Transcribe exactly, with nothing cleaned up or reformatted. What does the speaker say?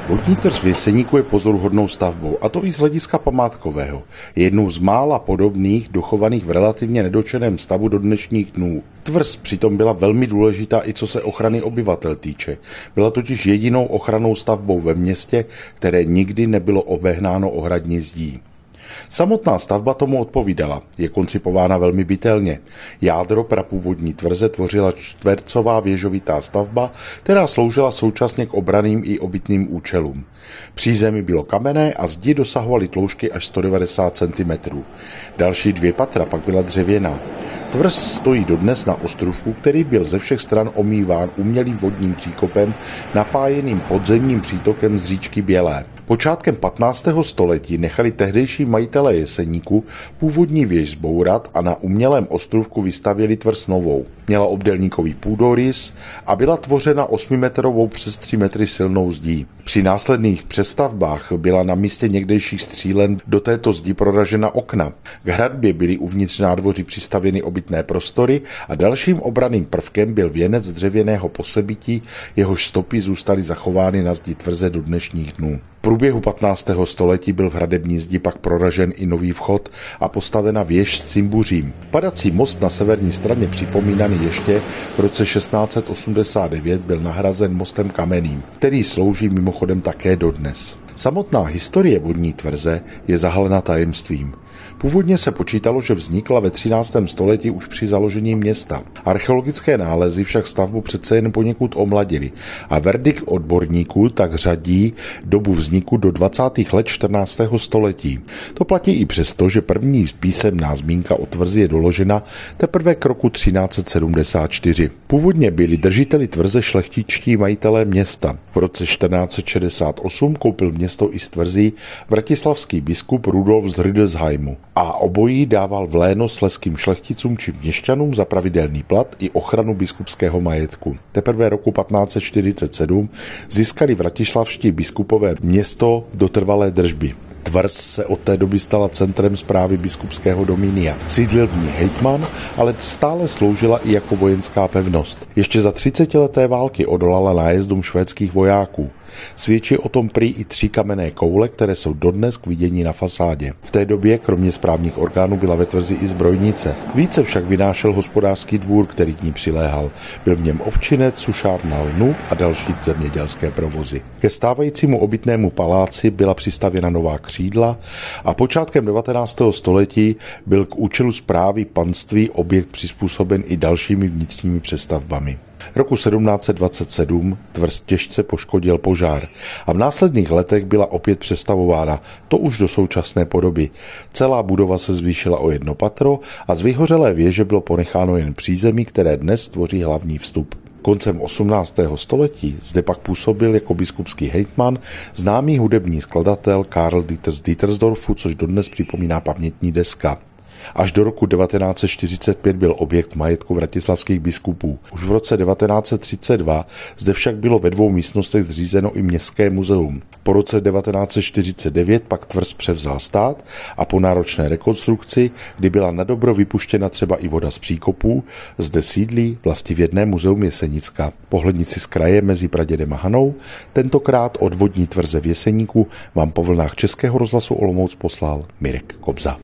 Vodní tvrz v Jeseníku je pozoruhodnou stavbou, a to i z hlediska památkového. Je jednou z mála podobných, dochovaných v relativně nedotčeném stavu do dnešních dnů. Tvrz přitom byla velmi důležitá i co se ochrany obyvatel týče. Byla totiž jedinou ochrannou stavbou ve městě, které nikdy nebylo obehnáno ohradní zdí. Samotná stavba tomu odpovídala. Je koncipována velmi bytelně. Jádro prapůvodní tvrze tvořila čtvercová věžovitá stavba, která sloužila současně k obranným i obytným účelům. Přízemí bylo kamenné a zdi dosahovaly tloušťky až sto devadesát centimetrů. Další dvě patra pak byla dřevěná. Tvrz stojí dodnes na ostrůvku, který byl ze všech stran omýván umělým vodním příkopem napájeným podzemním přítokem z říčky Bělé. Počátkem patnáctého století nechali tehdejší majitelé Jeseníku původní věž zbourat a na umělém ostrůvku vystavěli tvrz novou. Měla obdélníkový půdorys a byla tvořena osmimetrovou přes tři metry silnou zdí. Při následných přestavbách byla na místě někdejších střílen do této zdi proražena okna. K hradbě byly uvnitř nádvoří přistavěny obytné prostory a dalším obranným prvkem byl věnec dřevěného posebití, jehož stopy zůstaly zachovány na zdi tvrze do dnešních dnů. V průběhu patnáctého století byl v hradební zdi pak proražen i nový vchod a postavena věž s cimbuřím. Padací most na severní straně, připomínaný ještě v roce šestnáct set osmdesát devět, byl nahrazen mostem kamenným, který slouží mimochodem také dodnes. Samotná historie vodní tvrze je zahalena tajemstvím. Původně se počítalo, že vznikla ve třináctém století už při založení města. Archeologické nálezy však stavbu přece jen poněkud omladily a verdikt odborníků tak řadí dobu vzniku do dvacátých let čtrnáctého století. To platí i přesto, že první písemná zmínka o tvrzi je doložena teprve k roku třináct set sedmdesát čtyři. Původně byli držiteli tvrze šlechtičtí majitelé města. V roce čtrnáct set šedesát osm koupil město i z tvrzí vratislavský biskup Rudolf z Rüdesheimu a obojí dával v léno slezským šlechticům či měšťanům za pravidelný plat i ochranu biskupského majetku. Teprve roku patnáct set čtyřicet sedm získali vratislavští biskupové město do trvalé držby. Tvrz se od té doby stala centrem správy biskupského dominia. Sídlil v ní hejtman, ale stále sloužila i jako vojenská pevnost. Ještě za třicetileté války odolala nájezdům švédských vojáků. Svědčí o tom prý i tři kamenné koule, které jsou dodnes k vidění na fasádě. V té době kromě správních orgánů byla ve tvrzi i zbrojnice. Více však vynášel hospodářský dvůr, který k ní přiléhal. Byl v něm ovčinec, sušárna lnu a další zemědělské provozy. Ke stávajícímu obytnému paláci byla přistavěna nová křídla a počátkem devatenáctého století byl k účelu správy panství objekt přizpůsoben i dalšími vnitřními přestavbami. Roku sedmnáct set dvacet sedm tvrz těžce poškodil požár a v následných letech byla opět přestavována, to už do současné podoby. Celá budova se zvýšila o jedno patro a z vyhořelé věže bylo ponecháno jen přízemí, které dnes tvoří hlavní vstup. Koncem osmnáctého století zde pak působil jako biskupský hejtman známý hudební skladatel Karl Dieter z Dietersdorfu, což dodnes připomíná pamětní deska. Až do roku devatenáct set čtyřicet pět byl objekt majetku vratislavských biskupů. Už v roce devatenáct set třicet dva zde však bylo ve dvou místnostech zřízeno i městské muzeum. Po roce devatenáct set čtyřicet devět pak tvrz převzal stát a po náročné rekonstrukci, kdy byla nadobro vypuštěna třeba i voda z příkopů, zde sídlí vlastivědné muzeum Jesenicka. Pohlednici z kraje mezi pradědem a Hanou, tentokrát od vodní tvrze v Jeseníku vám po vlnách Českého rozhlasu Olomouc poslal Mirek Kobza.